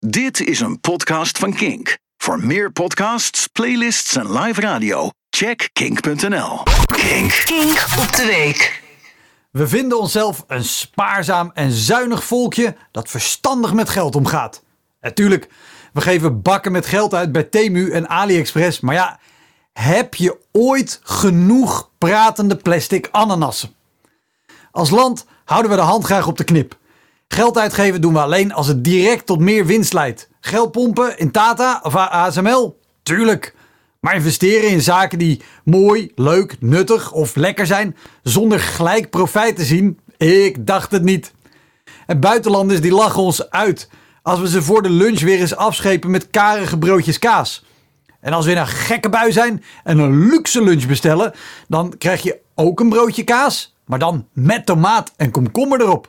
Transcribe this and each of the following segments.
Dit is een podcast van Kink. Voor meer podcasts, playlists en live radio, check kink.nl. Kink op de week. We vinden onszelf een spaarzaam en zuinig volkje dat verstandig met geld omgaat. Natuurlijk, we geven bakken met geld uit bij Temu en AliExpress. Maar ja, heb je ooit genoeg pratende plastic ananassen? Als land houden we de hand graag op de knip. Geld uitgeven doen we alleen als het direct tot meer winst leidt. Geld pompen in Tata of ASML? Tuurlijk. Maar investeren in zaken die mooi, leuk, nuttig of lekker zijn zonder gelijk profijt te zien? Ik dacht het niet. En buitenlanders die lachen ons uit als we ze voor de lunch weer eens afschepen met karige broodjes kaas. En als we in een gekke bui zijn en een luxe lunch bestellen, dan krijg je ook een broodje kaas, maar dan met tomaat en komkommer erop.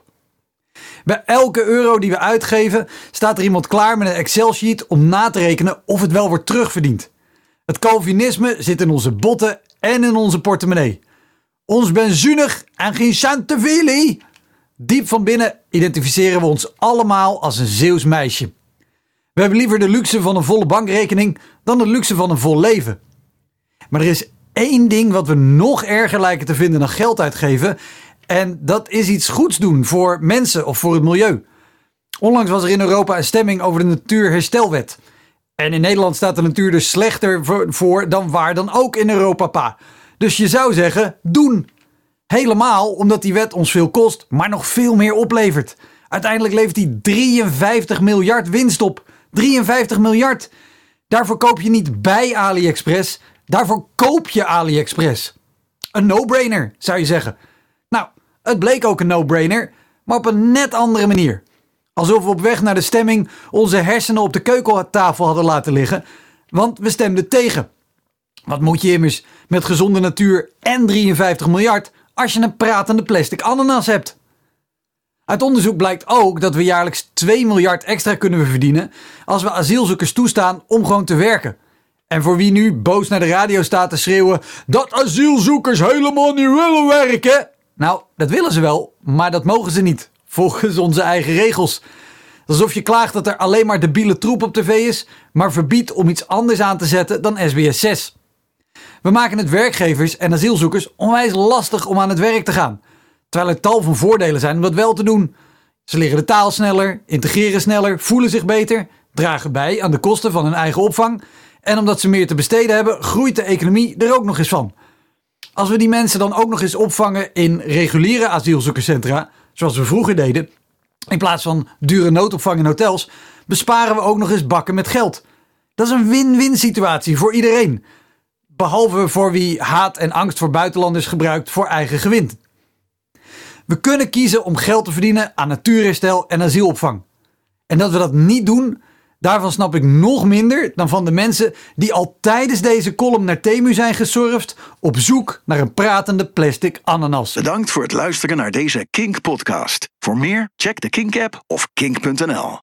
Bij elke euro die we uitgeven staat er iemand klaar met een Excel-sheet om na te rekenen of het wel wordt terugverdiend. Het Calvinisme zit in onze botten en in onze portemonnee. Ons ben zuinig en geen cent te veel. Diep van binnen identificeren we ons allemaal als een Zeeuws meisje. We hebben liever de luxe van een volle bankrekening dan de luxe van een vol leven. Maar er is één ding wat we nog erger lijken te vinden dan geld uitgeven. En dat is iets goeds doen voor mensen of voor het milieu. Onlangs was er in Europa een stemming over de Natuurherstelwet. En in Nederland staat de natuur dus slechter voor dan waar dan ook in Europa, pa. Dus je zou zeggen, doen. Helemaal omdat die wet ons veel kost, maar nog veel meer oplevert. Uiteindelijk levert die 53 miljard winst op. 53 miljard. Daarvoor koop je niet bij AliExpress. Daarvoor koop je AliExpress. Een no-brainer, zou je zeggen. Nou, het bleek ook een no-brainer, maar op een net andere manier. Alsof we op weg naar de stemming onze hersenen op de keukentafel hadden laten liggen, want we stemden tegen. Wat moet je immers met gezonde natuur en 53 miljard als je een pratende plastic ananas hebt? Uit onderzoek blijkt ook dat we jaarlijks 2 miljard extra kunnen verdienen als we asielzoekers toestaan om gewoon te werken. En voor wie nu boos naar de radio staat te schreeuwen dat asielzoekers helemaal niet willen werken. Nou, dat willen ze wel, maar dat mogen ze niet, volgens onze eigen regels. Alsof je klaagt dat er alleen maar debiele troep op tv is, maar verbiedt om iets anders aan te zetten dan SBS 6. We maken het werkgevers en asielzoekers onwijs lastig om aan het werk te gaan. Terwijl er tal van voordelen zijn om dat wel te doen. Ze leren de taal sneller, integreren sneller, voelen zich beter, dragen bij aan de kosten van hun eigen opvang. En omdat ze meer te besteden hebben, groeit de economie er ook nog eens van. Als we die mensen dan ook nog eens opvangen in reguliere asielzoekerscentra, zoals we vroeger deden, in plaats van dure noodopvang in hotels, besparen we ook nog eens bakken met geld. Dat is een win-win situatie voor iedereen. Behalve voor wie haat en angst voor buitenlanders gebruikt voor eigen gewin. We kunnen kiezen om geld te verdienen aan natuurherstel en asielopvang. En dat we dat niet doen, daarvan snap ik nog minder dan van de mensen die al tijdens deze column naar Temu zijn gesurfd op zoek naar een pratende plastic ananas. Bedankt voor het luisteren naar deze Kink podcast. Voor meer, check de Kink app of kink.nl.